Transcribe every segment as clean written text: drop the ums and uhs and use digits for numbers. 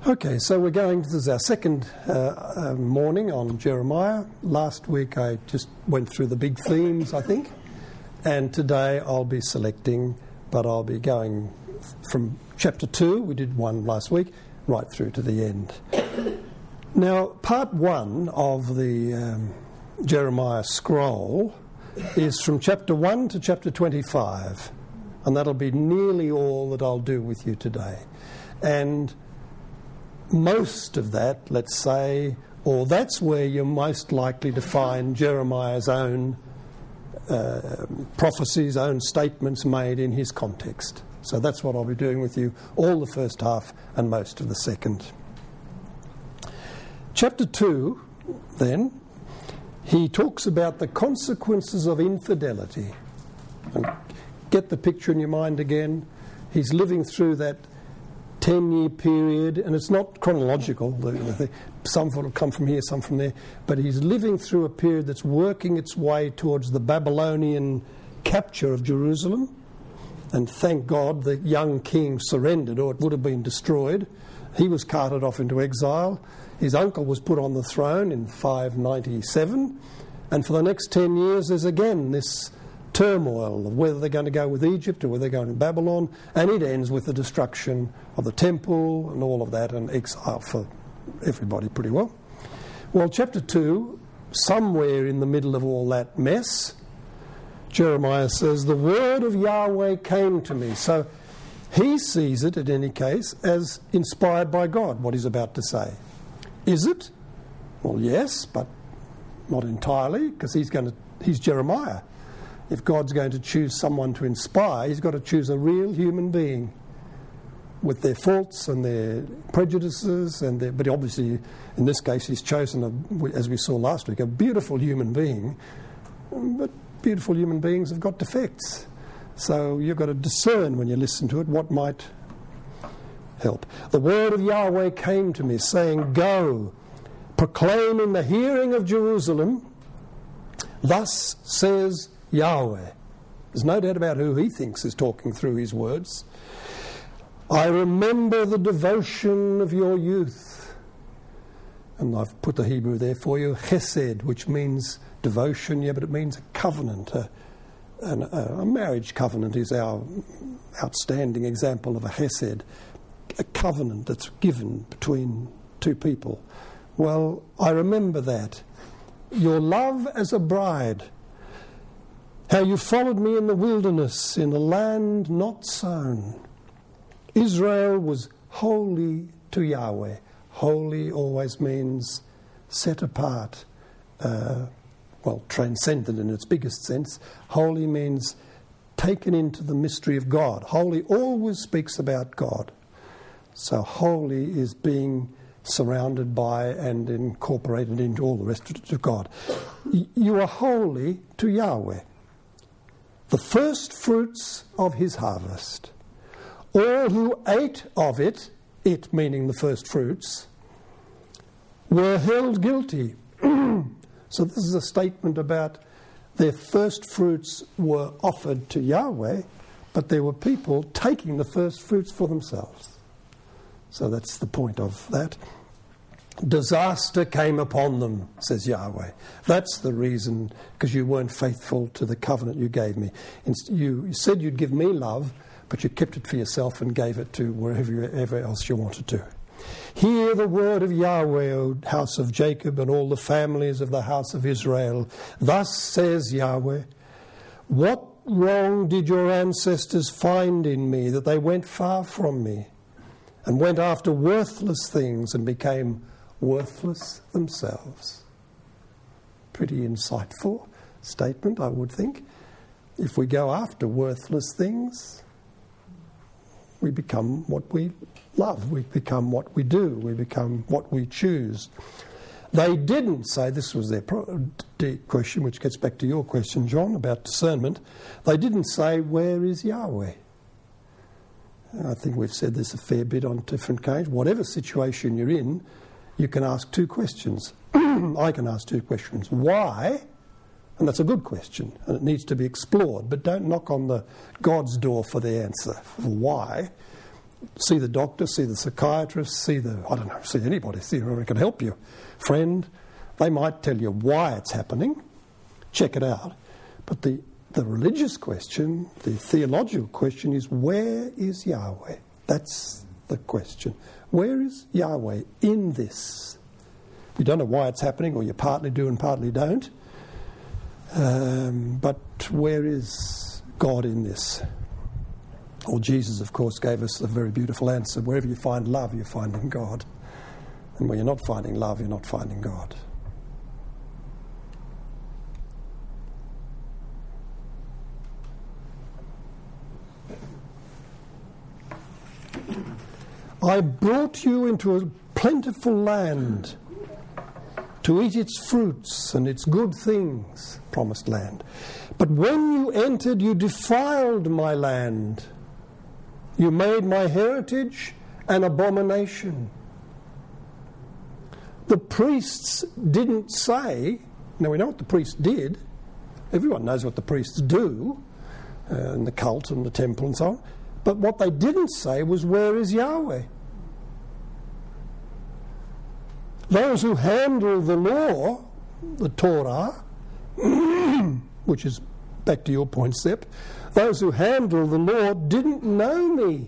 Okay, so this is our second morning on Jeremiah. Last week I just went through the big themes, I think, and today I'll be selecting, but I'll be going from chapter 2, we did one last week, right through to the end. Now, part 1 of the Jeremiah scroll is from chapter 1 to chapter 25, and that'll be nearly all that I'll do with you today. And most of that, let's say, or that's where you're most likely to find Jeremiah's own prophecies, own statements made in his context. So that's what I'll be doing with you, all the first half and most of the second. Chapter 2, then, he talks about the consequences of infidelity. And get the picture in your mind again. He's living through that 10-year period, and it's not chronological. Some will come from here, some from there. But he's living through a period that's working its way towards the Babylonian capture of Jerusalem. And thank God the young king surrendered, or it would have been destroyed. He was carted off into exile. His uncle was put on the throne in 597. And for the next 10 years, there's again this turmoil of whether they're going to go with Egypt or whether they're going to Babylon, and it ends with the destruction of the temple and all of that, and exile for everybody pretty well. Well, chapter 2, somewhere in the middle of all that mess, Jeremiah says, the word of Yahweh came to me. So he sees it, in any case, as inspired by God, what he's about to say. Is it? Well, yes, but not entirely, because he's Jeremiah. If God's going to choose someone to inspire, he's got to choose a real human being with their faults and their prejudices, but obviously in this case he's chosen, as we saw last week, a beautiful human being. But beautiful human beings have got defects. So you've got to discern when you listen to it what might help. The word of Yahweh came to me, saying, go, proclaim in the hearing of Jerusalem, thus says Yahweh. There's no doubt about who he thinks is talking through his words. I remember the devotion of your youth. And I've put the Hebrew there for you, chesed, which means devotion, but it means a covenant. A marriage covenant is our outstanding example of a chesed, a covenant that's given between two people. Well, I remember that. Your love as a bride, how you followed me in the wilderness, in a land not sown. Israel was holy to Yahweh. Holy always means set apart, transcendent in its biggest sense. Holy means taken into the mystery of God. Holy always speaks about God. So holy is being surrounded by and incorporated into all the rest of God. You are holy to Yahweh, the first fruits of his harvest. All who ate of it meaning the first fruits, were held guilty. So this is a statement about their first fruits were offered to Yahweh, but there were people taking the first fruits for themselves. So that's the point of that. Disaster came upon them, says Yahweh. That's the reason, because you weren't faithful to the covenant you gave me. You said you'd give me love, but you kept it for yourself and gave it to wherever else you wanted to. Hear the word of Yahweh, O house of Jacob, and all the families of the house of Israel. Thus says Yahweh, what wrong did your ancestors find in me, that they went far from me, and went after worthless things, and became worthless themselves? Pretty insightful statement, I would think. If we go after worthless things, we become what we love. We become what we do. We become what we choose. They didn't say, this was their question, which gets back to your question, John, about discernment. They didn't say, where is Yahweh? I think we've said this a fair bit on different occasions. Whatever situation you're in, you can ask two questions. I can ask two questions. Why? And that's a good question, and it needs to be explored. But don't knock on the God's door for the answer. Why? see the doctor, see the psychiatrist, see anybody, see whoever can help you. Friend, they might tell you why it's happening. Check it out. But the religious question, the theological question is, where is Yahweh? That's the question. Where is Yahweh in this? You don't know why it's happening, or you partly do and partly don't. But where is God in this? Well, Jesus, of course, gave us a very beautiful answer. Wherever you find love, you're finding God. And when you're not finding love, you're not finding God. I brought you into a plentiful land to eat its fruits and its good things, promised land. But when you entered, you defiled my land. You made my heritage an abomination. The priests didn't say, now we know what the priests did. Everyone knows what the priests do, in the cult and the temple and so on. But what they didn't say was, where is Yahweh? Those who handle the law, the Torah, which is back to your point, Sepp, those who handle the law didn't know me.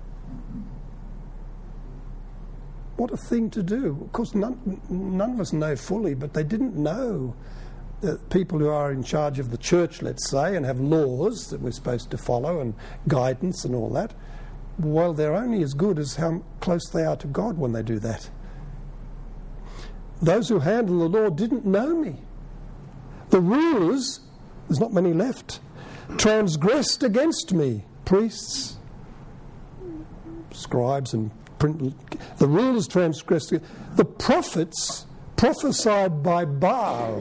What a thing to do. Of course, none of us know fully, but they didn't know. The people who are in charge of the church, let's say, and have laws that we're supposed to follow and guidance and all that, well, they're only as good as how close they are to God when they do that. Those who handle the law didn't know me. The rulers, there's not many left, transgressed against me. Priests, scribes and the rulers transgressed. The prophets prophesied by Baal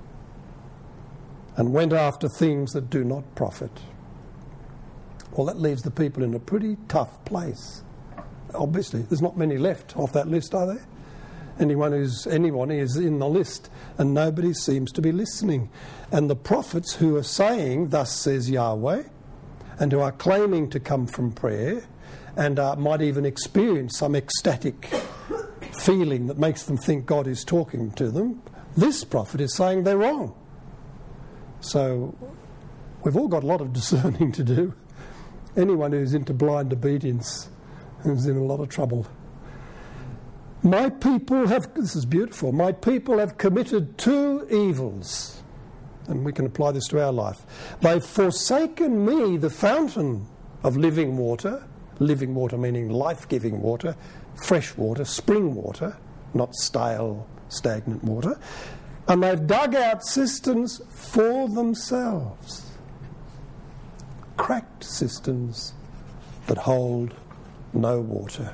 and went after things that do not profit. Well, that leaves the people in a pretty tough place. Obviously, there's not many left off that list, are there? Anyone is in the list, and nobody seems to be listening. And the prophets who are saying, thus says Yahweh, and who are claiming to come from prayer, and might even experience some ecstatic feeling that makes them think God is talking to them, this prophet is saying they're wrong. So we've all got a lot of discerning to do. Anyone who's into blind obedience is in a lot of trouble. My people have, this is beautiful, my people have committed two evils. And we can apply this to our life. They've forsaken me, the fountain of living water meaning life-giving water, fresh water, spring water, not stale, stagnant water. And they've dug out cisterns for themselves. Cracked cisterns that hold no water.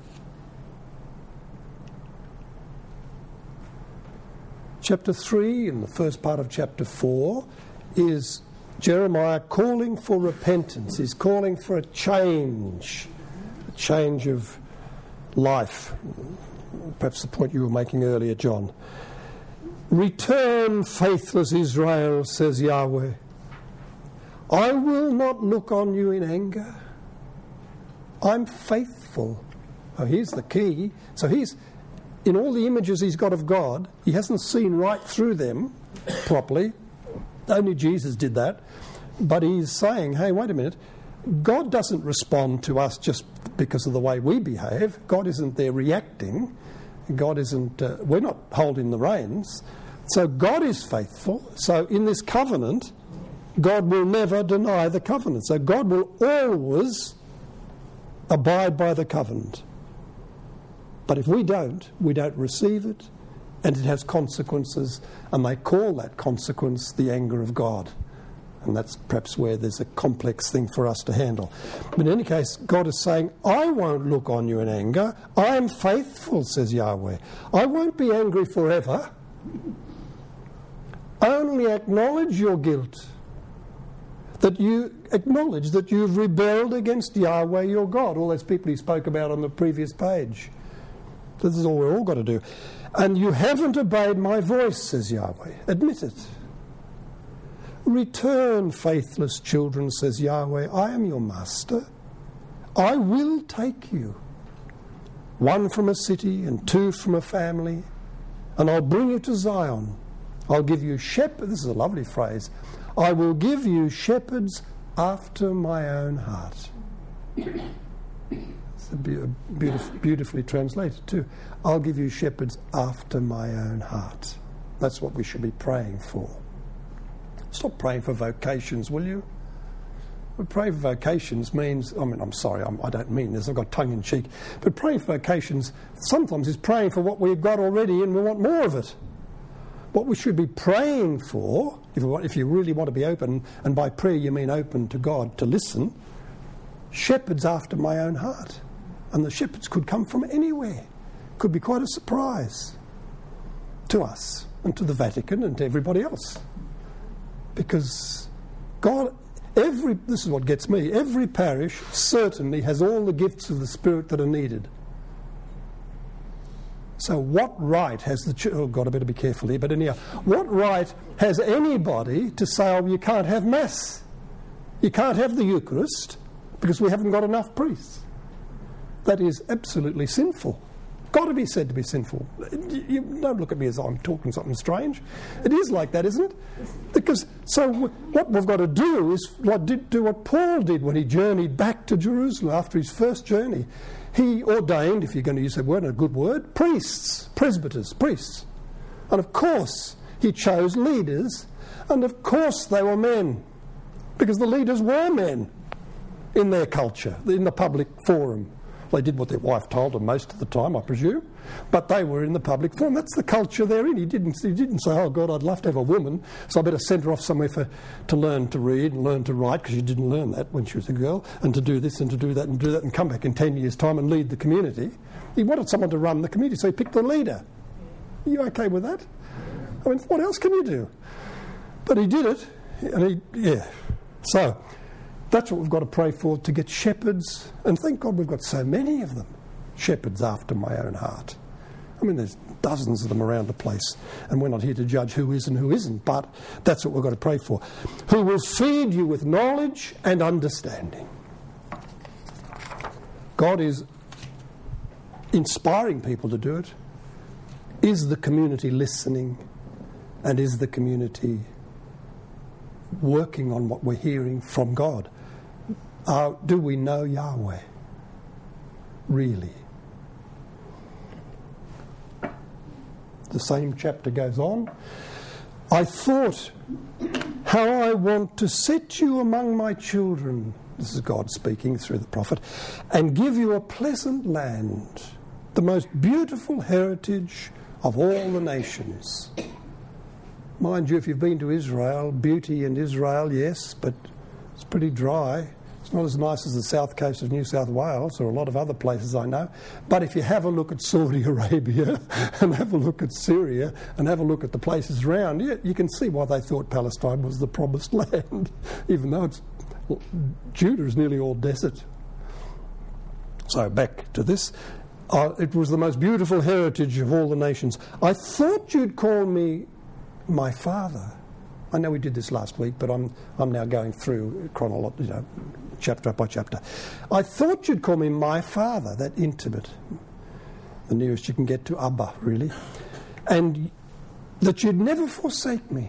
Chapter 3, in the first part of chapter 4, is Jeremiah calling for repentance. He's calling for a change of life. Perhaps the point you were making earlier, John. Return, faithless Israel, says Yahweh. I will not look on you in anger. I'm faithful. Oh, here's the key. So he's, in all the images he's got of God, he hasn't seen right through them properly. Only Jesus did that. But he's saying, hey, wait a minute. God doesn't respond to us just because of the way we behave. God isn't there reacting. God isn't, we're not holding the reins. So God is faithful. So in this covenant, God will never deny the covenant. So God will always abide by the covenant. But if we don't receive it, and it has consequences, and they call that consequence the anger of God. And that's perhaps where there's a complex thing for us to handle. But in any case, God is saying, I won't look on you in anger. I am faithful, says Yahweh. I won't be angry forever. Only acknowledge your guilt. That you acknowledge that you've rebelled against Yahweh your God. All those people he spoke about on the previous page. This is all we're all got to do. And you haven't obeyed my voice, says Yahweh. Admit it. Return, faithless children, says Yahweh. I am your master. I will take you, one from a city and two from a family, and I'll bring you to Zion. I'll give you shepherds. This is a lovely phrase. I will give you shepherds after my own heart. It's beautifully translated too. I'll give you shepherds after my own heart. That's what we should be praying for. Stop praying for vocations, will you? Praying for vocations means, I'm sorry, I don't mean this, I've got tongue in cheek, but praying for vocations sometimes is praying for what we've got already and we want more of it. What we should be praying for, if you really want to be open, and by prayer you mean open to God to listen, shepherds after my own heart. And the shepherds could come from anywhere. Could be quite a surprise to us and to the Vatican and to everybody else. Because God, this is what gets me, every parish certainly has all the gifts of the Spirit that are needed. So what right has the church... Oh, God, I better be careful here. But anyhow, what right has anybody to say, oh, you can't have Mass? You can't have the Eucharist because we haven't got enough priests. That is absolutely sinful. Got to be said to be sinful. You don't look at me as I'm talking something strange. It is like that, isn't it? Because so what we've got to do is do what Paul did when he journeyed back to Jerusalem after his first journey. He ordained, if you're going to use that word, a good word, priests, presbyters, priests. And of course he chose leaders, and of course they were men, because the leaders were men in their culture, in the public forum. They did what their wife told them most of the time, I presume, but they were in the public forum. That's the culture they're in. He didn't say, oh, God, I'd love to have a woman, so I better send her off somewhere to learn to read and learn to write, because she didn't learn that when she was a girl, and to do this and to do that and do that and come back in 10 years' time and lead the community. He wanted someone to run the community, so he picked the leader. Are you okay with that? I mean, what else can you do? But he did it, and So that's what we've got to pray for, to get shepherds. And thank God we've got so many of them. Shepherds after my own heart. I mean, there's dozens of them around the place. And we're not here to judge who is and who isn't. But that's what we've got to pray for. Who will feed you with knowledge and understanding. God is inspiring people to do it. Is the community listening? And is the community working on what we're hearing from God? Do we know Yahweh? Really? The same chapter goes on. I thought, how I want to set you among my children, this is God speaking through the prophet, and give you a pleasant land, the most beautiful heritage of all the nations. Mind you, if you've been to Israel, beauty in Israel, yes, but it's pretty dry. It's not as nice as the south coast of New South Wales or a lot of other places I know. But if you have a look at Saudi Arabia and have a look at Syria and have a look at the places around, you can see why they thought Palestine was the promised land, even though Judah is nearly all desert. So back to this. It was the most beautiful heritage of all the nations. I thought you'd call me my father. I know we did this last week, but I'm now going through chapter by chapter. I thought you'd call me my father, that intimate, the nearest you can get to Abba, really, and that you'd never forsake me.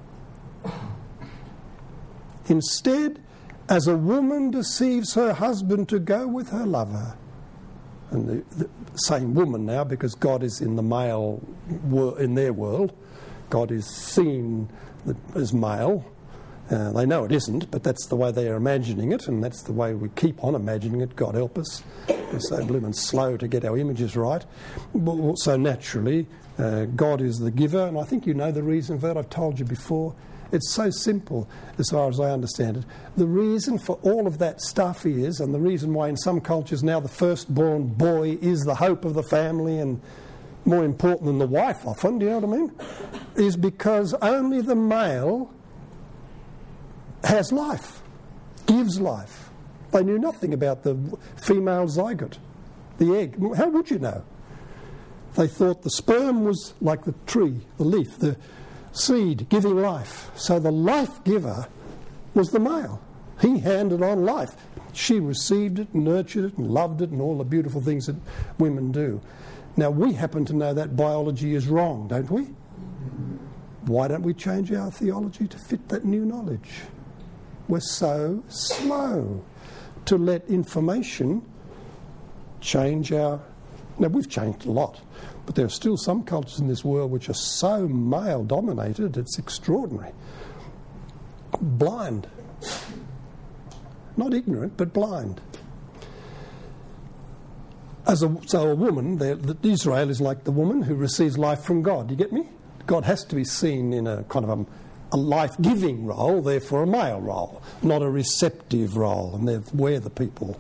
Instead, as a woman deceives her husband to go with her lover, and the same woman now, because God is in the male in their world. God is seen as male. They know it isn't, but that's the way they are imagining it, and that's the way we keep on imagining it. God help us. We're so blooming slow to get our images right. So naturally, God is the giver, and I think you know the reason for that. I've told you before. It's so simple, as far as I understand it. The reason for all of that stuff is, and the reason why in some cultures now the firstborn boy is the hope of the family and more important than the wife often, do you know what I mean? Is because only the male has life, gives life. They knew nothing about the female zygote, the egg. How would you know? They thought the sperm was like the tree, the leaf, the seed giving life. So the life giver was the male. He handed on life. She received it, nurtured it, and loved it, and all the beautiful things that women do. Now, we happen to know that biology is wrong, don't we? Why don't we change our theology to fit that new knowledge? We're so slow to let information change our... Now, we've changed a lot, but there are still some cultures in this world which are so male-dominated, it's extraordinary. Blind. Not ignorant, but blind. So a woman, Israel is like the woman who receives life from God. You get me? God has to be seen in a kind of a life-giving role, therefore a male role, not a receptive role. And we're the people,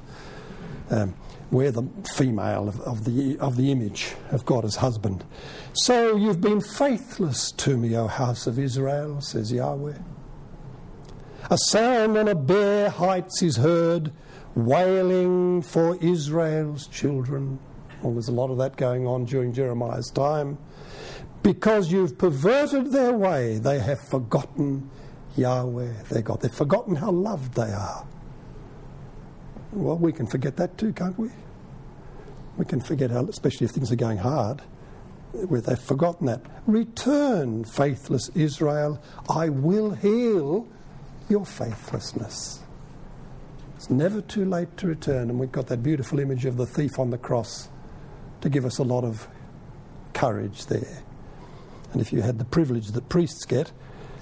we're the female of the image of God as husband. So you've been faithless to me, O house of Israel, says Yahweh. A sound on a bare heights is heard, wailing for Israel's children. Well, there's a lot of that going on during Jeremiah's time. Because you've perverted their way, they have forgotten Yahweh, their God. They've forgotten how loved they are. Well, we can forget that too, can't we? We can forget how, especially if things are going hard, where they've forgotten that. Return, faithless Israel, I will heal your faithlessness. It's never too late to return, and we've got that beautiful image of the thief on the cross to give us a lot of courage there. And if you had the privilege that priests get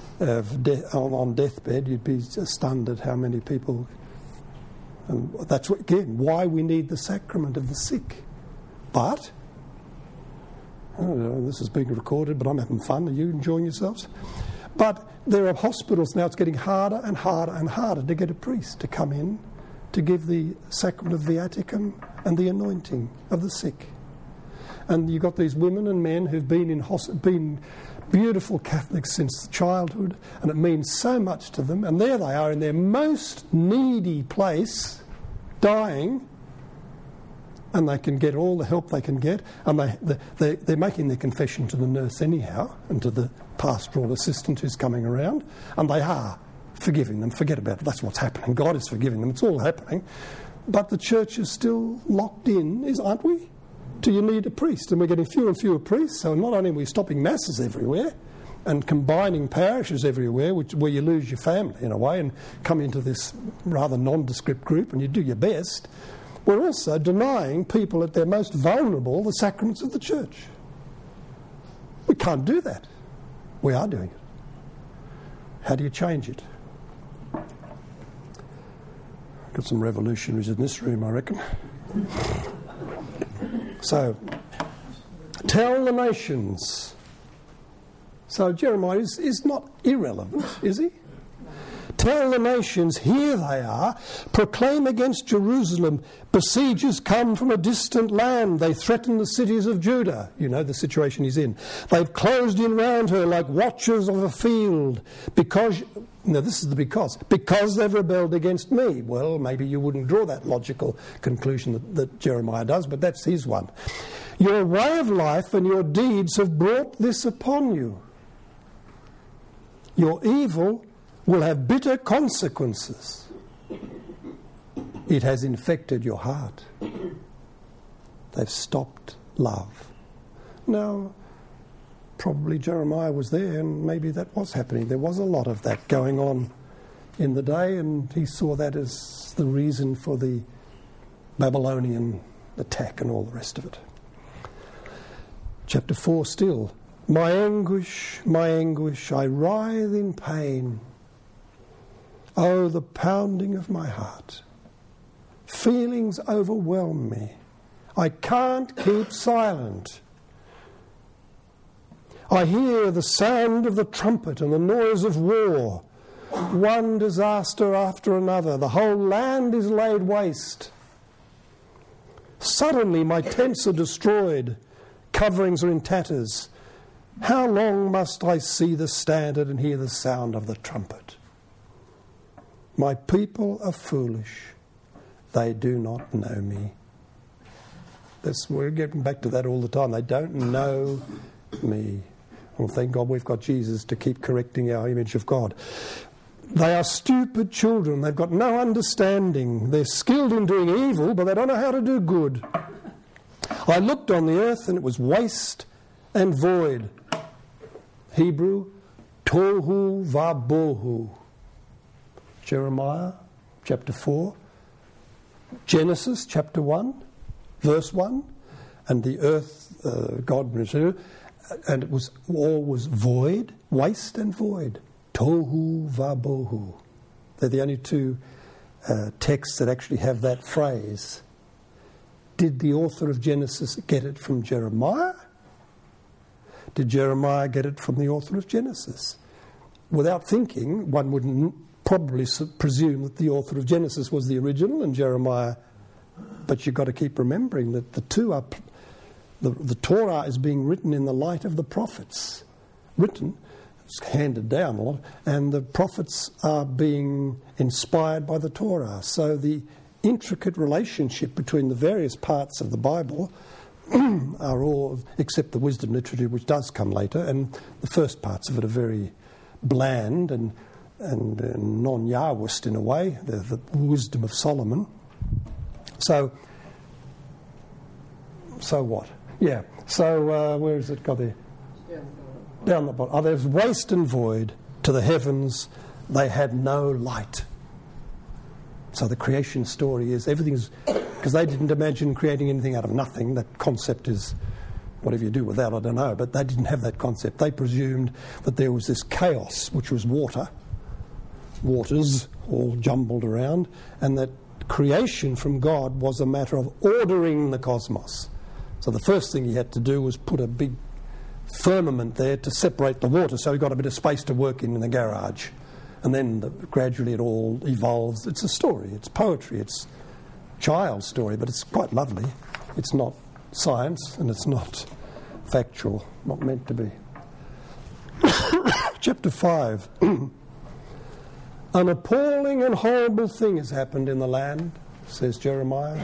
on deathbed, you'd be stunned at how many people... And that's, again, why we need the sacrament of the sick. But, I don't know, this is being recorded, but I'm having fun. Are you enjoying yourselves? But there are hospitals now, it's getting harder and harder and harder to get a priest to come in to give the sacrament of viaticum and the anointing of the sick. And you've got these women and men who've been beautiful Catholics since childhood, and it means so much to them. And there they are in their most needy place, dying, and they can get all the help they can get. And they're making their confession to the nurse anyhow, and to the pastoral assistant who's coming around, and they are forgiving them. Forget about it. That's what's happening. God is forgiving them. It's all happening. But the church is still locked in, aren't we? Do you need a priest? And we're getting fewer and fewer priests, so not only are we stopping masses everywhere and combining parishes everywhere, where you lose your family in a way and come into this rather nondescript group and you do your best, we're also denying people at their most vulnerable the sacraments of the church. We can't do that. We are doing it. How do you change it? Got some revolutionaries in this room, I reckon. So, tell the nations. So Jeremiah is not irrelevant, is he? Tell the nations, here they are, proclaim against Jerusalem, besiegers come from a distant land, they threaten the cities of Judah. You know the situation he's in. They've closed in round her like watchers of a field, because they've rebelled against me. Well, maybe you wouldn't draw that logical conclusion that Jeremiah does, but that's his one. Your way of life and your deeds have brought this upon you. Your evil will have bitter consequences. It has infected your heart. They've stopped love. Now, probably Jeremiah was there, and maybe that was happening. There was a lot of that going on in the day, and he saw that as the reason for the Babylonian attack and all the rest of it. Chapter 4 still. My anguish, I writhe in pain. Oh, the pounding of my heart. Feelings overwhelm me. I can't keep silent. I hear the sound of the trumpet and the noise of war. One disaster after another. The whole land is laid waste. Suddenly my tents are destroyed. Coverings are in tatters. How long must I see the standard and hear the sound of the trumpet? My people are foolish. They do not know me. We're getting back to that all the time. They don't know me. Well, thank God we've got Jesus to keep correcting our image of God. They are stupid children. They've got no understanding. They're skilled in doing evil, but they don't know how to do good. I looked on the earth and it was waste and void. Hebrew, tohu vabohu. Jeremiah chapter 4. Genesis chapter 1, verse 1. And the earth, God, and it was all was void, waste and void. Tohu vabohu. They're the only two texts that actually have that phrase. Did the author of Genesis get it from Jeremiah? Did Jeremiah get it from the author of Genesis? Without thinking, one would probably presume that the author of Genesis was the original and Jeremiah. But you've got to keep remembering that the two are... The Torah is being written in the light of the prophets. Written, it's handed down a lot, and the prophets are being inspired by the Torah. So the intricate relationship between the various parts of the Bible are all, except the wisdom literature, which does come later, and the first parts of it are very bland and non-Yahwist in a way, the wisdom of Solomon. So what? Yeah. So where has it got there? Down the bottom. Oh, there's waste and void to the heavens. They had no light. So the creation story is everything's... Because they didn't imagine creating anything out of nothing. That concept is... Whatever you do with that, I don't know. But they didn't have that concept. They presumed that there was this chaos, which was waters all jumbled around, and that creation from God was a matter of ordering the cosmos. So the first thing he had to do was put a big firmament there to separate the water, so he got a bit of space to work in the garage. And then gradually it all evolves. It's a story, it's poetry, it's a child's story, but it's quite lovely. It's not science and it's not factual, not meant to be. Chapter 5. An appalling and horrible thing has happened in the land, says Jeremiah.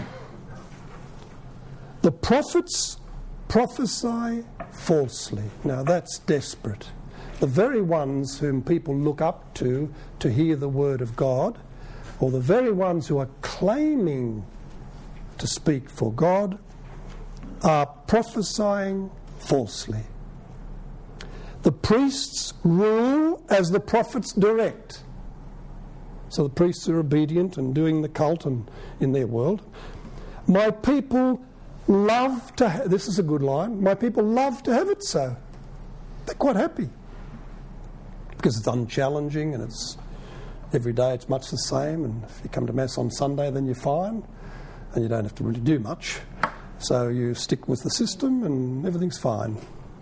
The prophets prophesy falsely. Now that's desperate. The very ones whom people look up to hear the word of God, or the very ones who are claiming to speak for God, are prophesying falsely. The priests rule as the prophets direct. So the priests are obedient and doing the cult and in their world. My people love to... this is a good line. My people love to have it so. They're quite happy. Because it's unchallenging and it's... every day it's much the same, and if you come to Mass on Sunday then you're fine and you don't have to really do much. So you stick with the system and everything's fine.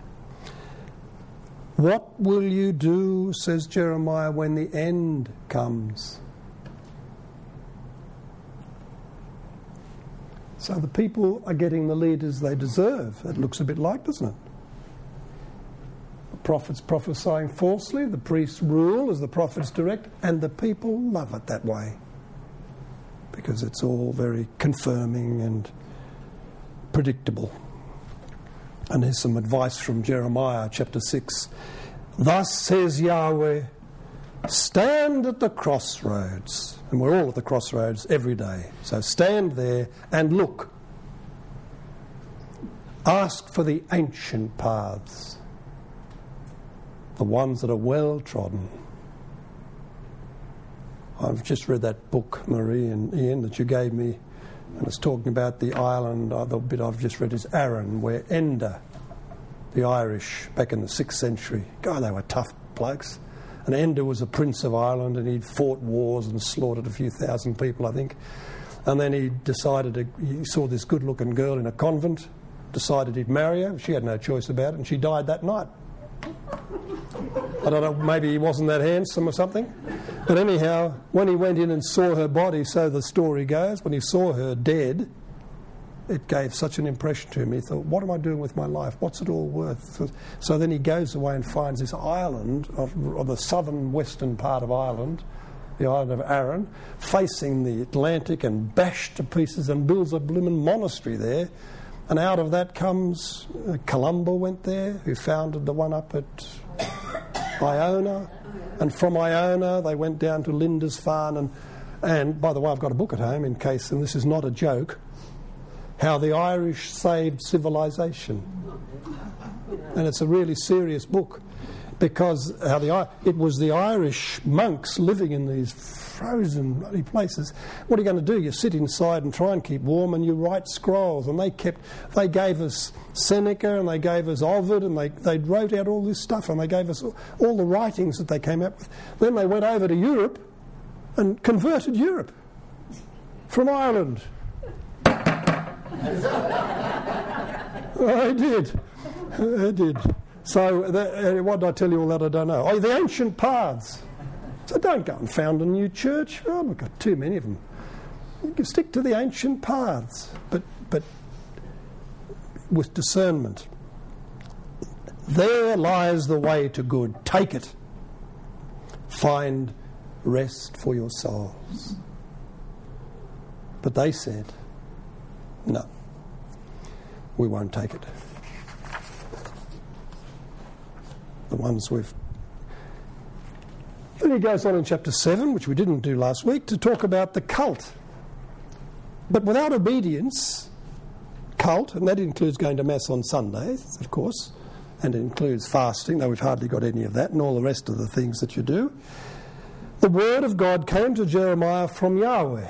What will you do, says Jeremiah, when the end comes? So the people are getting the leaders they deserve. It looks a bit like, doesn't it? The prophets prophesying falsely, the priests rule as the prophets direct, and the people love it that way. Because it's all very confirming and predictable. And here's some advice from Jeremiah chapter 6. Thus says Yahweh, stand at the crossroads. And we're all at the crossroads every day. So stand there and look. Ask for the ancient paths, the ones that are well trodden. I've just read that book, Marie and Ian, that you gave me, and it's talking about the island. The bit I've just read is Arran, where Enda, the Irish, back in the 6th century, God, they were tough blokes. And Enda was a prince of Ireland, and he'd fought wars and slaughtered a few thousand people, I think. And then he decided, he saw this good-looking girl in a convent, decided he'd marry her. She had no choice about it, and she died that night. I don't know, maybe he wasn't that handsome or something. But anyhow, when he went in and saw her body, so the story goes, when he saw her dead, it gave such an impression to him. He thought, what am I doing with my life? What's it all worth? So then he goes away and finds this island of the southern western part of Ireland, the island of Arran, facing the Atlantic and bashed to pieces, and builds a blooming monastery there. And out of that comes, Columba went there, who founded the one up at Iona. And from Iona they went down to Lindisfarne. And by the way, I've got a book at home in case, and this is not a joke, How the Irish Saved Civilization. And it's a really serious book, because it was the Irish monks living in these frozen bloody places. What are you going to do? You sit inside and try and keep warm, and you write scrolls. And they gave us Seneca, and they gave us Ovid, and they wrote out all this stuff, and they gave us all the writings that they came up with. Then they went over to Europe and converted Europe from Ireland. I did. So, what did I tell you all that I don't know? Oh, the ancient paths. So don't go and found a new church. Oh, we've got too many of them. You can stick to the ancient paths, but with discernment. There lies the way to good. Take it. Find rest for your souls. But they said, no, we won't take it. The ones we've... Then he goes on in chapter 7, which we didn't do last week, to talk about the cult. But without obedience, cult, and that includes going to Mass on Sundays, of course, and it includes fasting, though we've hardly got any of that, and all the rest of the things that you do. The word of God came to Jeremiah from Yahweh.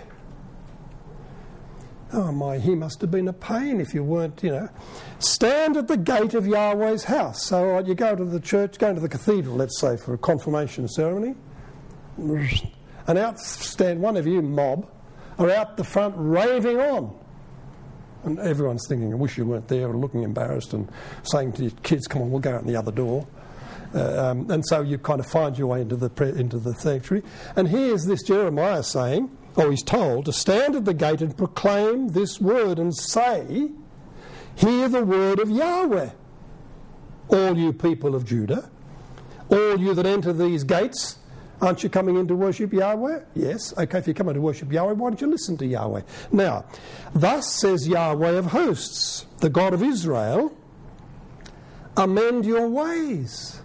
Oh my, he must have been a pain if you weren't, Stand at the gate of Yahweh's house. So you go to the church, go to the cathedral, let's say, for a confirmation ceremony. And out stand one of you mob are out the front raving on. And everyone's thinking, I wish you weren't there, or looking embarrassed and saying to your kids, come on, we'll go out the other door. And so you kind of find your way into the sanctuary. And here's this Jeremiah saying, he's told to stand at the gate and proclaim this word and say, hear the word of Yahweh, all you people of Judah, all you that enter these gates. Aren't you coming in to worship Yahweh? Yes. Okay, if you're coming to worship Yahweh, why don't you listen to Yahweh? Now, thus says Yahweh of hosts, the God of Israel, amend your ways.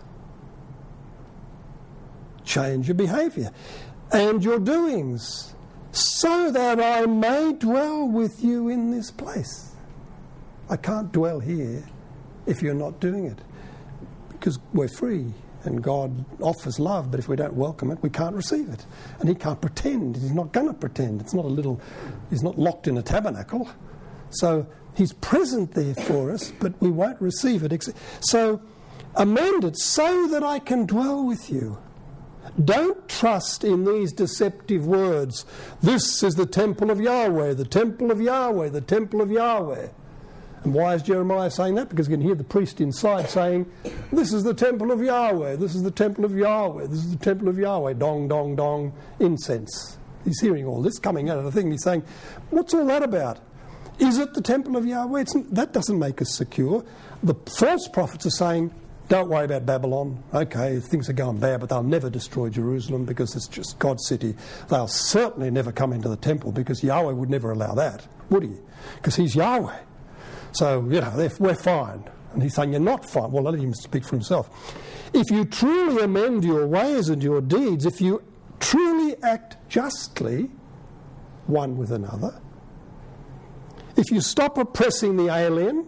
Change your behaviour and your doings, so that I may dwell with you in this place. I can't dwell here if you're not doing it, because we're free and God offers love, but if we don't welcome it, we can't receive it. And he can't pretend. He's not going to pretend. He's not locked in a tabernacle. So he's present there for us, but we won't receive it. So amend it so that I can dwell with you. Don't trust in these deceptive words. This is the temple of Yahweh, the temple of Yahweh, the temple of Yahweh. And why is Jeremiah saying that? Because you can hear the priest inside saying, this is the temple of Yahweh, this is the temple of Yahweh, this is the temple of Yahweh, dong, dong, dong, incense. He's hearing all this coming out of the thing. He's saying, what's all that about? Is it the temple of Yahweh? That doesn't make us secure. The false prophets are saying, don't worry about Babylon. Okay, things are going bad, but they'll never destroy Jerusalem because it's just God's city. They'll certainly never come into the temple because Yahweh would never allow that, would he? Because he's Yahweh. So, we're fine. And he's saying, you're not fine. Well, let him speak for himself. If you truly amend your ways and your deeds, if you truly act justly one with another, if you stop oppressing the alien,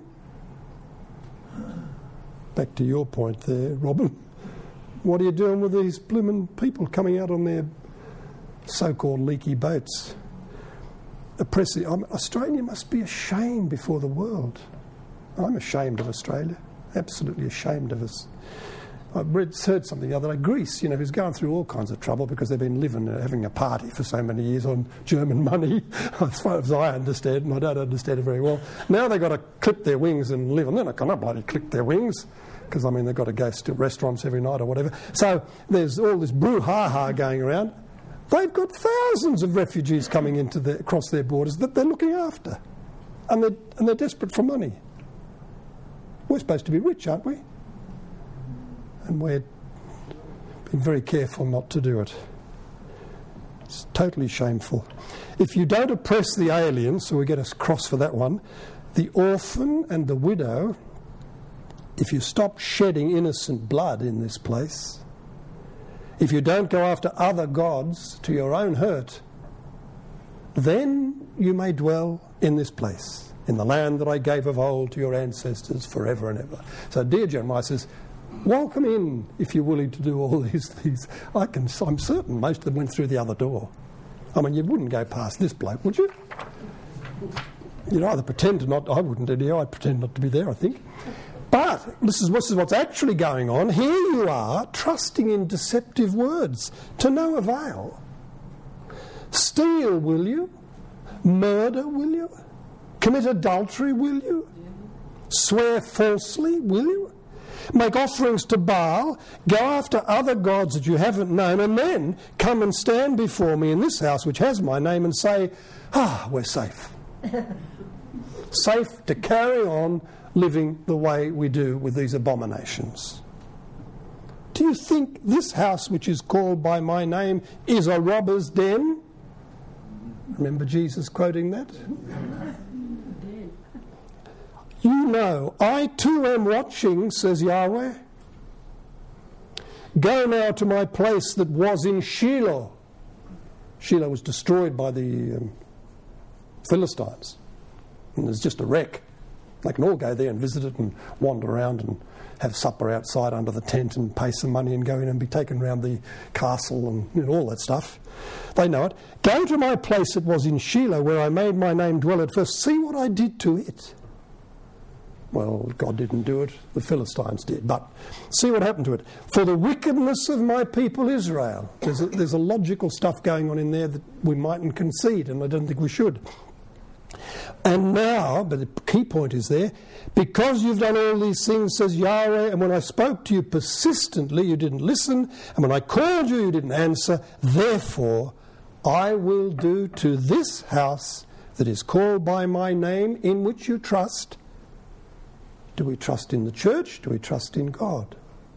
back to your point there, Robin, what are you doing with these blooming people coming out on their so-called leaky boats? Oppressing. Australia must be ashamed before the world. I'm ashamed of Australia, absolutely ashamed of us. I heard something the other day, Greece, who's going through all kinds of trouble because they've been having a party for so many years on German money, as far as I understand, and I don't understand it very well. Now they've got to clip their wings and live, and they're not going to bloody clip their wings, because, they've got to go to restaurants every night or whatever. So there's all this brouhaha going around. They've got thousands of refugees coming across their borders that they're looking after. And they're desperate for money. We're supposed to be rich, aren't we? And we're being very careful not to do it. It's totally shameful. If you don't oppress the alien, so we get a cross for that one, the orphan and the widow, if you stop shedding innocent blood in this place, if you don't go after other gods to your own hurt, then you may dwell in this place, in the land that I gave of old to your ancestors forever and ever. So dear Jeremiah says, welcome in if you're willing to do all these things. I'm certain most of them went through the other door. I mean, you wouldn't go past this bloke, would you? You'd either pretend to not. I wouldn't do. I'd pretend not to be there, I think. But this is what's actually going on. Here you are, trusting in deceptive words to no avail. Steal, will you? Murder, will you? Commit adultery, will you? Swear falsely, will you? Make offerings to Baal, go after other gods that you haven't known, and then come and stand before me in this house which has my name and say, we're safe. Safe to carry on living the way we do with these abominations. Do you think this house which is called by my name is a robber's den? Remember Jesus quoting that? You know, I too am watching, says Yahweh. Go now to my place that was in Shiloh. Shiloh was destroyed by the Philistines. And there's just a wreck. They can all go there and visit it and wander around and have supper outside under the tent and pay some money and go in and be taken around the castle and all that stuff. They know it. Go to my place that was in Shiloh where I made my name dwell at first. See what I did to it. Well, God didn't do it, the Philistines did. But see what happened to it. For the wickedness of my people Israel. There's a logical stuff going on in there that we mightn't concede, and I don't think we should. And now, but the key point is there, because you've done all these things, says Yahweh, and when I spoke to you persistently, you didn't listen, and when I called you, you didn't answer, therefore I will do to this house that is called by my name, in which you trust. Do we trust in the church? Do we trust in God?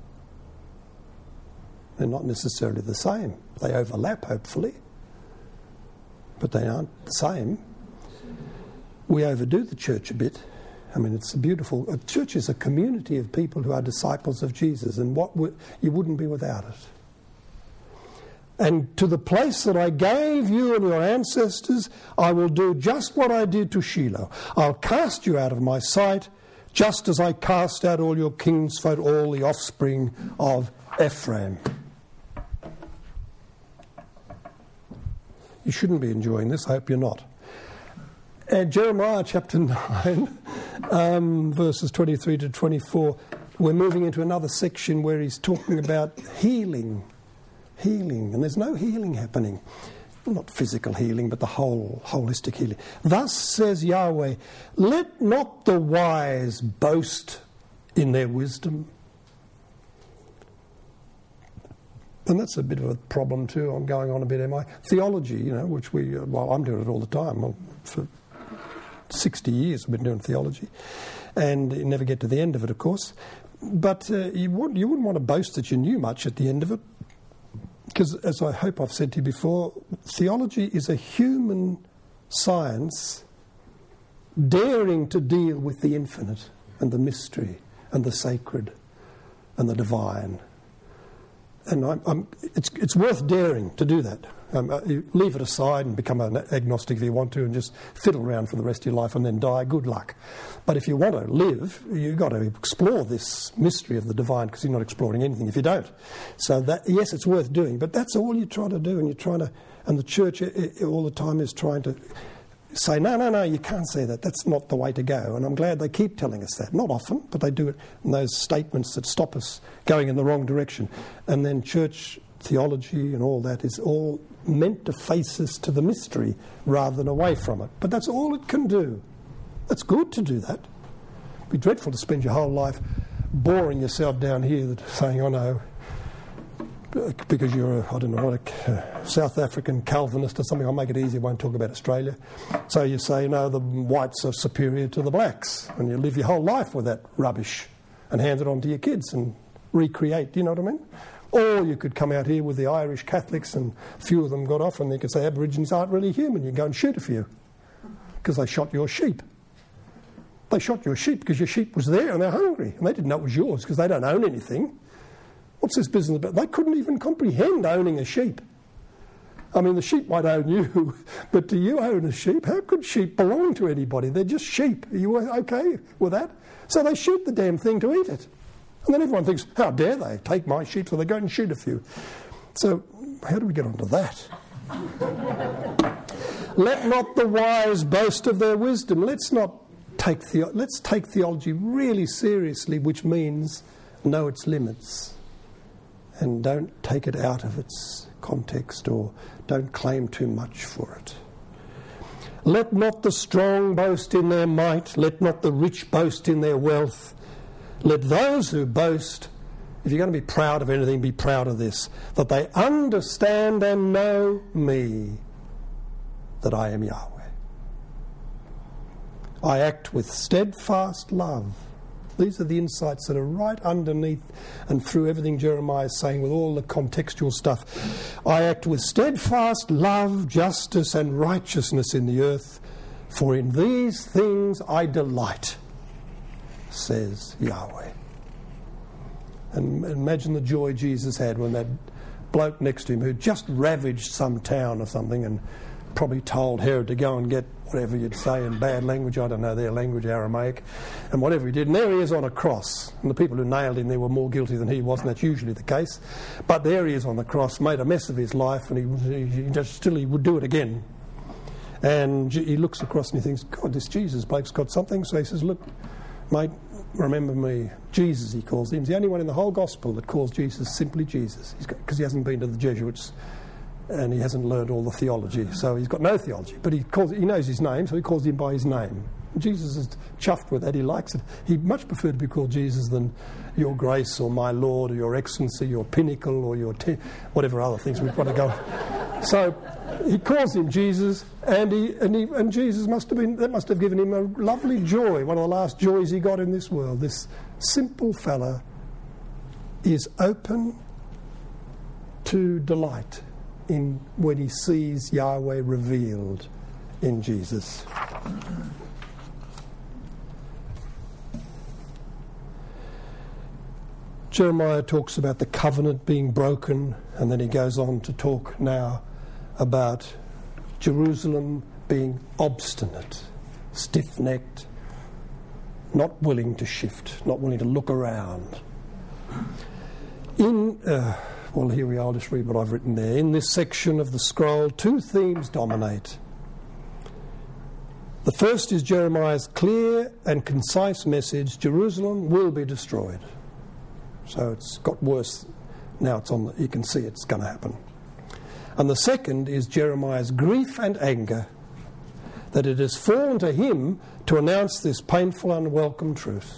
They're not necessarily the same. They overlap, hopefully, but they aren't the same. We overdo the church a bit. I mean, it's a church is a community of people who are disciples of Jesus, and you wouldn't be without it. And to the place that I gave you and your ancestors, I will do just what I did to Shiloh. I'll cast you out of my sight, just as I cast out all your kinsfolk, all the offspring of Ephraim. You shouldn't be enjoying this. I hope you're not. Jeremiah chapter 9, verses 23 to 24, we're moving into another section where he's talking about healing. And there's no healing happening. Not physical healing, but the holistic healing. Thus says Yahweh, let not the wise boast in their wisdom. And that's a bit of a problem too. I'm going on a bit, am I? Theology, which I'm doing it all the time. For 60 years I've been doing theology. And you never get to the end of it, of course. But you wouldn't want to boast that you knew much at the end of it. Because, as I hope I've said to you before, theology is a human science daring to deal with the infinite and the mystery and the sacred and the divine. And it's worth daring to do that. You leave it aside and become an agnostic if you want to and just fiddle around for the rest of your life and then die. Good luck. But if you want to live, you've got to explore this mystery of the divine, because you're not exploring anything if you don't. So that, yes, it's worth doing, but that's all you're trying to do, and the church all the time is trying to say, no, you can't say that. That's not the way to go. And I'm glad they keep telling us that. Not often, but they do it in those statements that stop us going in the wrong direction. And then church theology and all that is all meant to face us to the mystery rather than away from it. But that's all it can do. It's good to do that. It'd be dreadful to spend your whole life boring yourself down here saying, oh no, because you're a South African Calvinist or something. I'll make it easy, I won't talk about Australia. So you say, no, the whites are superior to the blacks, and you live your whole life with that rubbish and hand it on to your kids and recreate, do you know what I mean? Or you could come out here with the Irish Catholics, and a few of them got off, and they could say Aborigines aren't really human. You can go and shoot a few because they shot your sheep. They shot your sheep because your sheep was there and they're hungry, and they didn't know it was yours because they don't own anything. What's this business about? They couldn't even comprehend owning a sheep. I mean, the sheep might own you, but do you own a sheep? How could sheep belong to anybody? They're just sheep. Are you okay with that? So they shoot the damn thing to eat it. And then everyone thinks, how dare they take my sheep? So they go and shoot a few. So how do we get onto that? Let not the wise boast of their wisdom. Let's take theology really seriously, which means know its limits. And don't take it out of its context or don't claim too much for it. Let not the strong boast in their might. Let not the rich boast in their wealth. Let those who boast, if you're going to be proud of anything, be proud of this, that they understand and know me, that I am Yahweh. I act with steadfast love. These are the insights that are right underneath and through everything Jeremiah is saying with all the contextual stuff. I act with steadfast love, justice and righteousness in the earth, for in these things I delight, says Yahweh. And imagine the joy Jesus had when that bloke next to him who just ravaged some town or something and probably told Herod to go and get whatever you'd say in bad language, I don't know their language, Aramaic, and whatever he did. And there he is on a cross. And the people who nailed him there were more guilty than he was, and that's usually the case. But there he is on the cross, made a mess of his life, and he would do it again. And he looks across and he thinks, God, this Jesus bloke's got something. So he says, look, mate, remember me. Jesus, he calls him. He's the only one in the whole gospel that calls Jesus simply Jesus, because he hasn't been to the Jesuits and he hasn't learned all the theology, so he's got no theology, but he knows his name, so he calls him by his name. Jesus is chuffed with that. He likes it. He'd much prefer to be called Jesus than your grace or my Lord or your excellency, your pinnacle or your whatever other things we've got to go. So he calls him Jesus, and Jesus must have given him a lovely joy, one of the last joys he got in this world. This simple fella is open to delight in when he sees Yahweh revealed in Jesus. Jeremiah talks about the covenant being broken, and then he goes on to talk now about Jerusalem being obstinate, stiff-necked, not willing to shift, not willing to look around. Well, here we are, I'll just read what I've written there. In this section of the scroll, two themes dominate. The first is Jeremiah's clear and concise message: Jerusalem will be destroyed. So it's got worse. Now you can see it's going to happen. And the second is Jeremiah's grief and anger that it has fallen to him to announce this painful, unwelcome truth.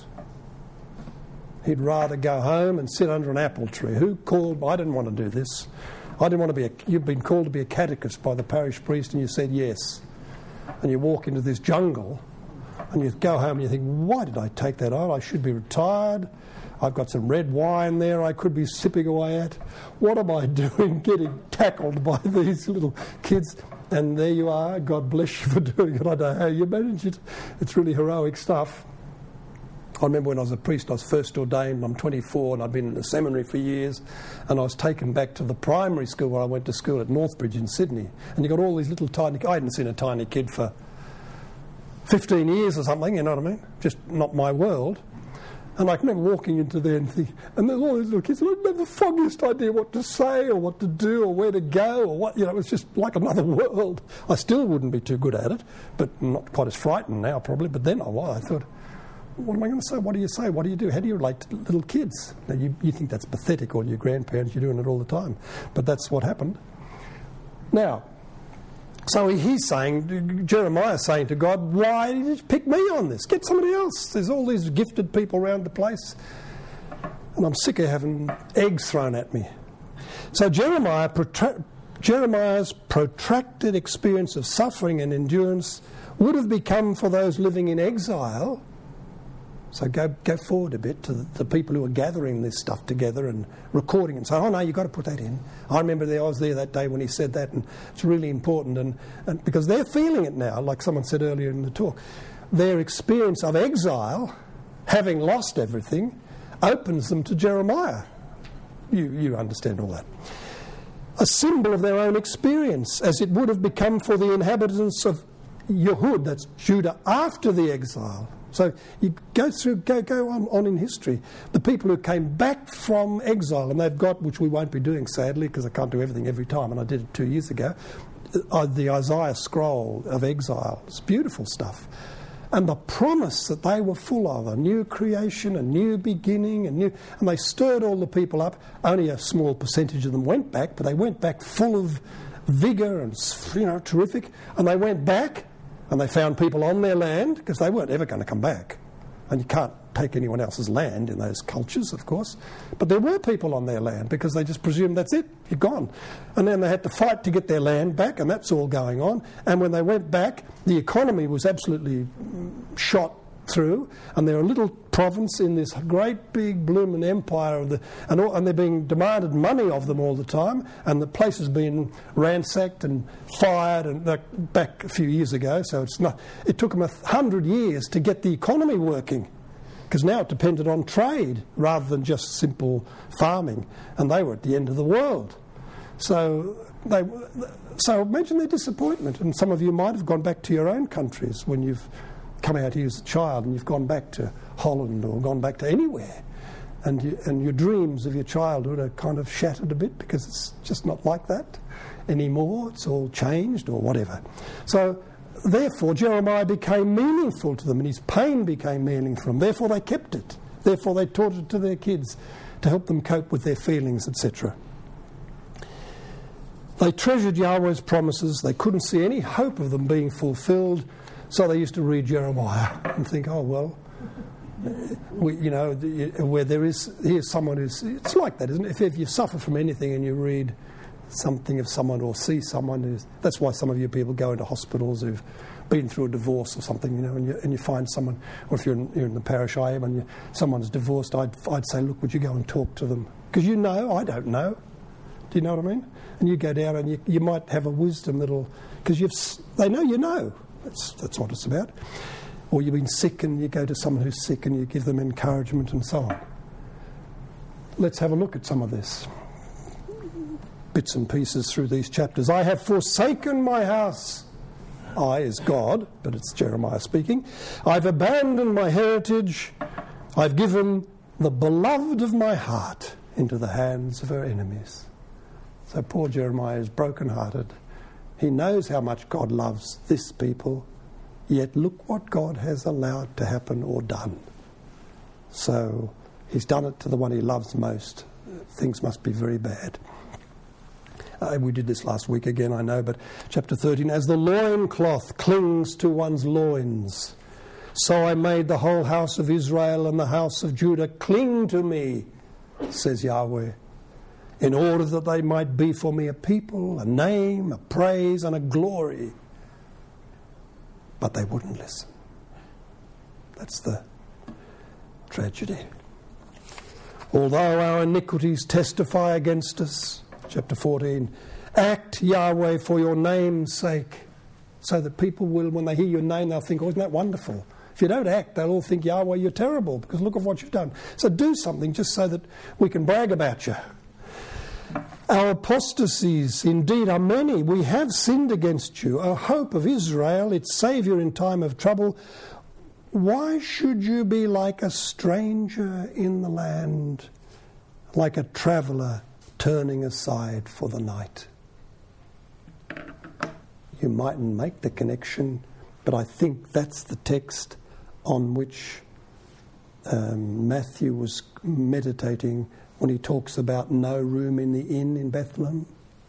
He'd rather go home and sit under an apple tree. Who called? I didn't want to do this. I didn't want to be you've been called to be a catechist by the parish priest and you said yes. And you walk into this jungle and you go home and you think, why did I take that on? I should be retired. I've got some red wine there I could be sipping away at. What am I doing getting tackled by these little kids? And there you are. God bless you for doing it. I don't know how you manage it. It's really heroic stuff. I remember when I was a priest, I was first ordained, I'm 24 and I'd been in the seminary for years, and I was taken back to the primary school where I went to school at Northbridge in Sydney. And you got all these little tiny... I hadn't seen a tiny kid for 15 years or something, you know what I mean? Just not my world. And I can remember walking into there and thinking, and there's all these little kids, and I didn't have the foggiest idea what to say or what to do or where to go or what, it was just like another world. I still wouldn't be too good at it, but not quite as frightened now probably, but then I was. I thought, what am I going to say? What do you say? What do you do? How do you relate to little kids? Now, you think that's pathetic, or your grandparents, you're doing it all the time. But that's what happened. Now, so he's saying, Jeremiah's saying to God, why did you pick me on this? Get somebody else. There's all these gifted people around the place. And I'm sick of having eggs thrown at me. So Jeremiah's protracted experience of suffering and endurance would have become, for those living in exile... So go forward a bit to the people who are gathering this stuff together and recording and say, oh no, you've got to put that in. I remember I was there that day when he said that, and it's really important. And because they're feeling it now, like someone said earlier in the talk. Their experience of exile, having lost everything, opens them to Jeremiah. you understand all that. A symbol of their own experience, as it would have become for the inhabitants of Yehud, that's Judah, after the exile. So you go on in history, the people who came back from exile, and they've got, which we won't be doing sadly because I can't do everything every time, and I did it 2 years ago, the Isaiah scroll of exile. It's beautiful stuff. And the promise that they were full of, a new creation, a new beginning, and they stirred all the people up. Only a small percentage of them went back, but they went back full of vigour and, terrific. And they went back and they found people on their land, because they weren't ever going to come back. And you can't take anyone else's land in those cultures, of course. But there were people on their land because they just presumed that's it, you're gone. And then they had to fight to get their land back, and that's all going on. And when they went back, the economy was absolutely shot through, and they're a little province in this great big blooming empire and they're being demanded money of them all the time, and the place has been ransacked and fired and back a few years ago. So it took them 100 years to get the economy working, because now it depended on trade rather than just simple farming, and they were at the end of the world. So imagine their disappointment, and some of you might have gone back to your own countries when you've come out here as a child and you've gone back to Holland or gone back to anywhere, and your dreams of your childhood are kind of shattered a bit because it's just not like that anymore. It's all changed or whatever. So therefore Jeremiah became meaningful to them, and his pain became meaningful to them. Therefore they kept it. Therefore they taught it to their kids to help them cope with their feelings, etc. They treasured Yahweh's promises. They couldn't see any hope of them being fulfilled. So they used to read Jeremiah and think, oh, well, where here's someone it's like that, isn't it? If you suffer from anything and you read something of someone or see someone that's why some of you people go into hospitals who've been through a divorce or something, and you find someone, or if you're in the parish I am and someone's divorced, I'd say, look, would you go and talk to them? Because I don't know. Do you know what I mean? And you go down and you might have a wisdom that'll, because they know you know. That's what it's about. Or you've been sick and you go to someone who's sick and you give them encouragement and so on. Let's have a look at some of this. Bits and pieces through these chapters. I have forsaken my house. I is God, but it's Jeremiah speaking. I've abandoned my heritage. I've given the beloved of my heart into the hands of her enemies. So poor Jeremiah is brokenhearted. He knows how much God loves this people, yet look what God has allowed to happen or done. So he's done it to the one he loves most. Things must be very bad. We did this last week again, I know, but chapter 13, as the loincloth clings to one's loins, so I made the whole house of Israel and the house of Judah cling to me, says Yahweh, in order that they might be for me a people, a name, a praise, and a glory. But they wouldn't listen. That's the tragedy. Although our iniquities testify against us, chapter 14, act, Yahweh, for your name's sake, so that people will, when they hear your name, they'll think, oh, isn't that wonderful? If you don't act, they'll all think, Yahweh, you're terrible, because look at what you've done. So do something just so that we can brag about you. Our apostasies indeed are many. We have sinned against you, O hope of Israel, its Saviour in time of trouble. Why should you be like a stranger in the land, like a traveller turning aside for the night? You mightn't make the connection, but I think that's the text on which Matthew was meditating when he talks about no room in the inn in Bethlehem.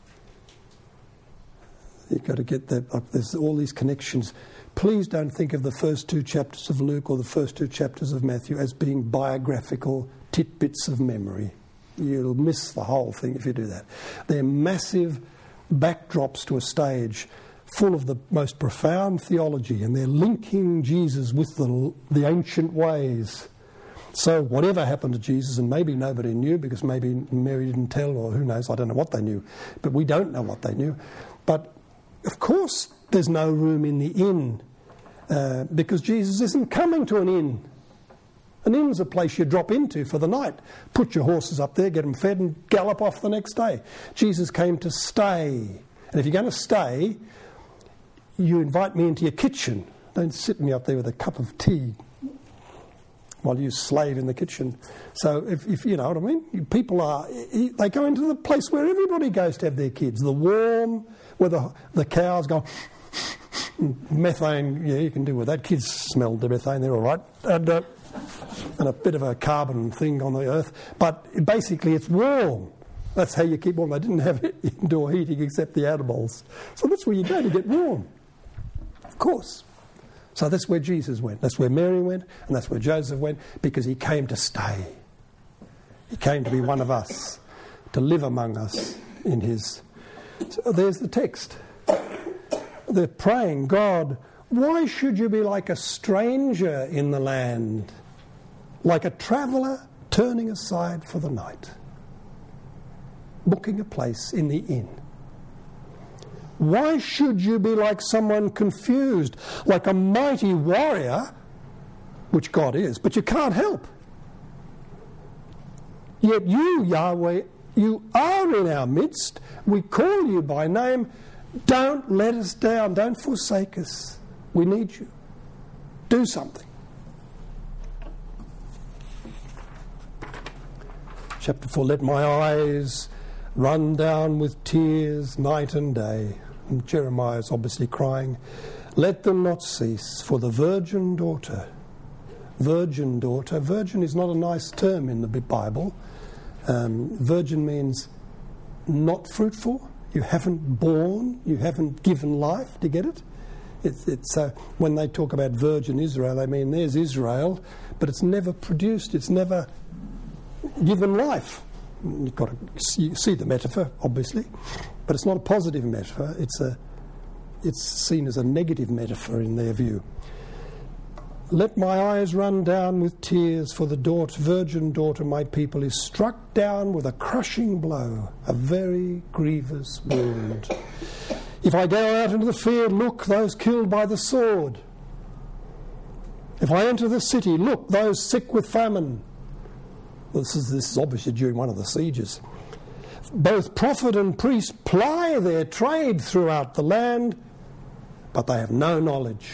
You've got to get that up. There's all these connections. Please don't think of the first 2 chapters of Luke or the first 2 chapters of Matthew as being biographical tidbits of memory. You'll miss the whole thing if you do that. They're massive backdrops to a stage full of the most profound theology, and they're linking Jesus with the ancient ways. So whatever happened to Jesus, and maybe nobody knew because maybe Mary didn't tell, or who knows, I don't know what they knew, but we don't know what they knew. But of course there's no room in the inn because Jesus isn't coming to an inn. An inn's a place you drop into for the night. Put your horses up there, get them fed and gallop off the next day. Jesus came to stay. And if you're going to stay, you invite me into your kitchen. Don't sit me up there with a cup of tea while you slave in the kitchen. So if you know what I mean, people they go into the place where everybody goes to have their kids. The warm, where the cows go, methane, yeah, you can do with that. Kids smell the methane, they're all right. And a bit of a carbon thing on the earth. But basically it's warm. That's how you keep warm. They didn't have indoor heating except the animals. So that's where you go to get warm. Of course. So that's where Jesus went. That's where Mary went, and that's where Joseph went, because he came to stay. He came to be one of us, to live among us in his... So there's the text. They're praying, God, why should you be like a stranger in the land, like a traveller turning aside for the night, booking a place in the inn? Why should you be like someone confused, like a mighty warrior, which God is, but you can't help? Yet you, Yahweh, you are in our midst. We call you by name. Don't let us down. Don't forsake us. We need you. Do something. Chapter 4, let my eyes run down with tears night and day. And Jeremiah is obviously crying, let them not cease, for the virgin daughter. Virgin daughter. Virgin is not a nice term in the Bible. Virgin means not fruitful. You haven't born. You haven't given life. Do you get it? It's when they talk about virgin Israel, they mean there's Israel, but it's never produced. It's never given life. You've got to see the metaphor, obviously, but it's not a positive metaphor. It's seen as a negative metaphor in their view. Let my eyes run down with tears, for the virgin daughter, my people, is struck down with a crushing blow, a very grievous wound. If I go out into the field, look, those killed by the sword. If I enter the city, look, those sick with famine. Well, this is obviously during one of the sieges. Both prophet and priest ply their trade throughout the land, but they have no knowledge.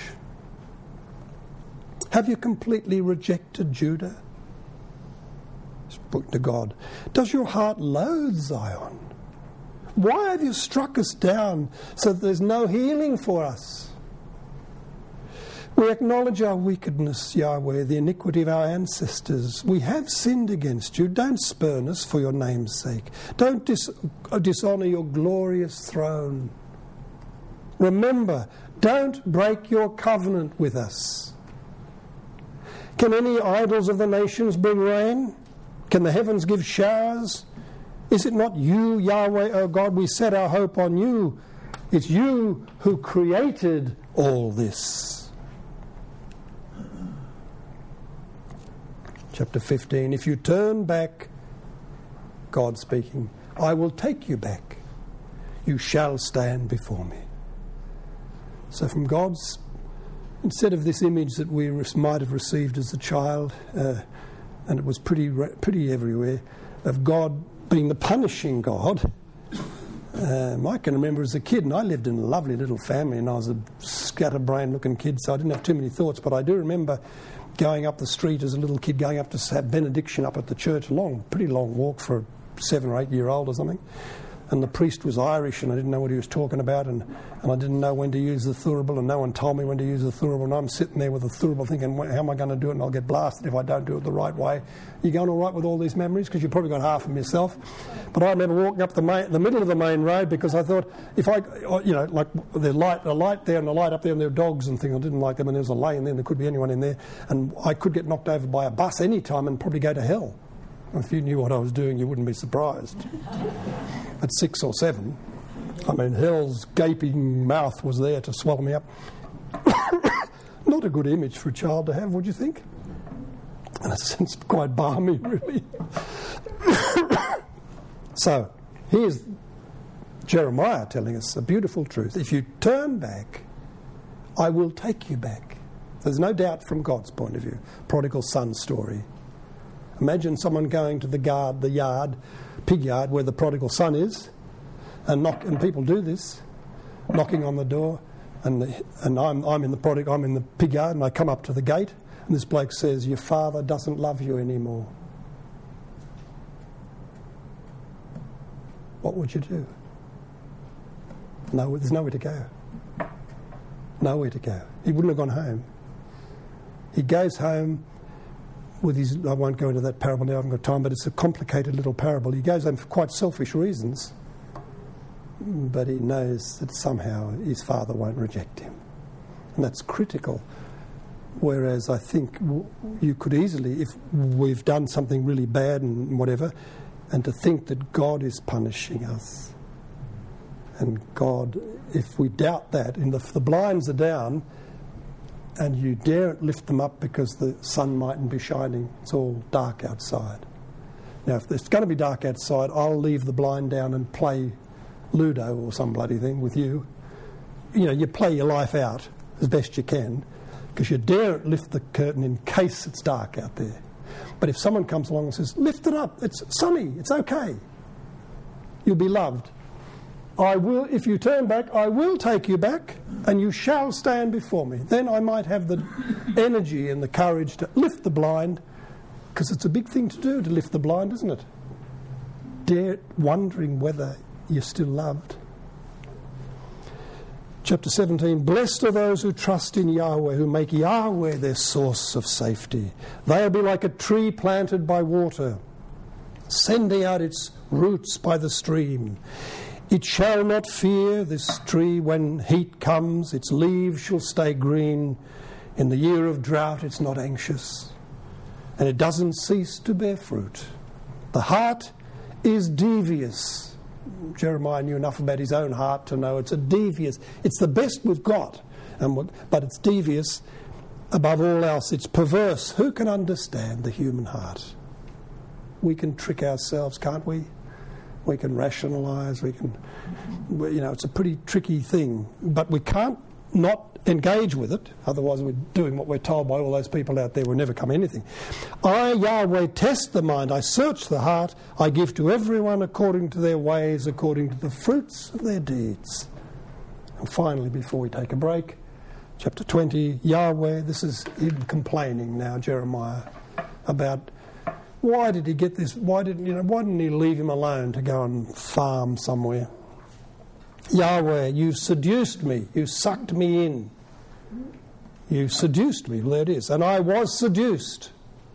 Have you completely rejected Judah? Speak to God. Does your heart loathe Zion? Why have you struck us down so that there's no healing for us? We acknowledge our wickedness, Yahweh, the iniquity of our ancestors. We have sinned against you. Don't spurn us for your name's sake. Don't dishonour your glorious throne. Remember, don't break your covenant with us. Can any idols of the nations bring rain? Can the heavens give showers? Is it not you, Yahweh, O God? We set our hope on you. It's you who created all this. Chapter 15, if you turn back, God speaking, I will take you back. You shall stand before me. So from God's, instead of this image that we might have received as a child, and it was pretty everywhere, of God being the punishing God, I can remember as a kid, and I lived in a lovely little family, and I was a scatterbrain looking kid, so I didn't have too many thoughts, but I do remember going up the street as a little kid, going up to have benediction up at the church, pretty long walk for a 7 or 8 year old or something. And the priest was Irish, and I didn't know what he was talking about, and I didn't know when to use the thurible, and no one told me when to use the thurible, and I'm sitting there with the thurible thinking, how am I going to do it? And I'll get blasted if I don't do it the right way. You going all right with all these memories? Because you've probably got half of them yourself. But I remember walking up the middle of the main road, because I thought, if I, like the light there and the light up there, and there were dogs and things, I didn't like them, and there was a lane there, and there could be anyone in there, and I could get knocked over by a bus any time and probably go to hell. If you knew what I was doing, you wouldn't be surprised. At 6 or 7, I mean, hell's gaping mouth was there to swallow me up. Not a good image for a child to have, would you think? And it's quite balmy, really. So, here's Jeremiah telling us a beautiful truth. If you turn back, I will take you back. There's no doubt from God's point of view. Prodigal son story. Imagine someone going to the pig yard where the prodigal son is, and people do this, knocking on the door, and I'm in the pig yard, and I come up to the gate, and this bloke says, "Your father doesn't love you anymore." What would you do? No, there's nowhere to go. Nowhere to go. He wouldn't have gone home. He goes home with his... I won't go into that parable now, I haven't got time, but it's a complicated little parable. He goes home for quite selfish reasons, but he knows that somehow his father won't reject him. And that's critical. Whereas I think you could easily, if we've done something really bad and whatever, and to think that God is punishing us. And God, if we doubt that, and if the blinds are down and you daren't lift them up because the sun mightn't be shining, it's all dark outside. Now, if it's going to be dark outside, I'll leave the blind down and play Ludo or some bloody thing with you. You know, you play your life out as best you can because you daren't lift the curtain in case it's dark out there. But if someone comes along and says, "Lift it up, it's sunny, it's okay, you'll be loved. I will, if you turn back, I will take you back and you shall stand before me." Then I might have the energy and the courage to lift the blind, because it's a big thing to do, to lift the blind, isn't it? Wondering whether you're still loved. Chapter 17, "Blessed are those who trust in Yahweh, who make Yahweh their source of safety. They'll be like a tree planted by water, sending out its roots by the stream. It shall not fear, this tree, when heat comes. Its leaves shall stay green. In the year of drought, it's not anxious. And it doesn't cease to bear fruit. The heart is devious." Jeremiah knew enough about his own heart to know it's it's the best we've got, but it's devious above all else. It's perverse. Who can understand the human heart? We can trick ourselves, can't we? We can rationalise, it's a pretty tricky thing, but we can't not engage with it, otherwise we're doing what we're told by all those people out there will never come anything. "I, Yahweh, test the mind, I search the heart, I give to everyone according to their ways, according to the fruits of their deeds." And finally, before we take a break, chapter 20, Yahweh, this is him complaining now, Jeremiah, about why did he get this, why didn't he leave him alone to go and farm somewhere? "Yahweh, you seduced me, you sucked me in. You seduced me," well, there it is, "and I was seduced.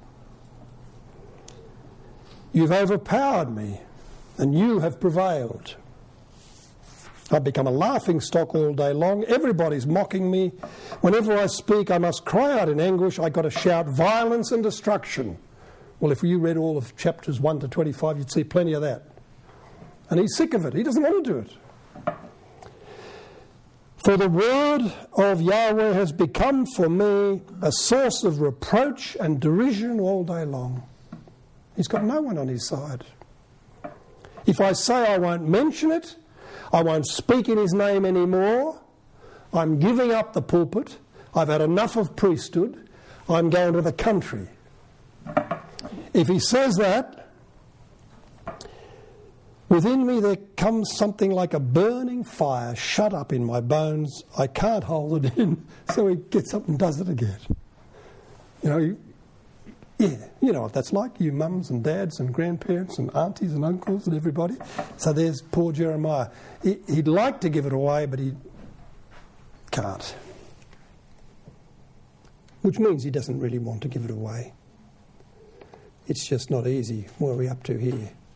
You've overpowered me, and you have prevailed. I've become a laughing stock all day long. Everybody's mocking me. Whenever I speak, I must cry out in anguish. I've got to shout violence and destruction." Well, if you read all of chapters 1 to 25, you'd see plenty of that. And he's sick of it. He doesn't want to do it. "For the word of Yahweh has become for me a source of reproach and derision all day long." He's got no one on his side. "If I say I won't mention it, I won't speak in his name anymore, I'm giving up the pulpit, I've had enough of priesthood, I'm going to the country." If he says that, within me there comes something like a burning fire shut up in my bones. I can't hold it in, so he gets up and does it again. You know what that's like, you mums and dads and grandparents and aunties and uncles and everybody. So there's poor Jeremiah. He'd like to give it away, but he can't. Which means he doesn't really want to give it away. It's just not easy. What are we up to here?